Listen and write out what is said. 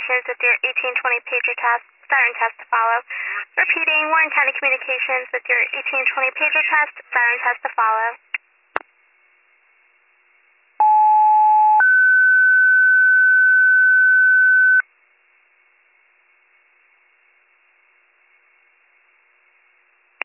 Communications with your 1820 pager test, siren test to follow. Repeating, Warren County Communications with your 1820 pager test, siren test to follow.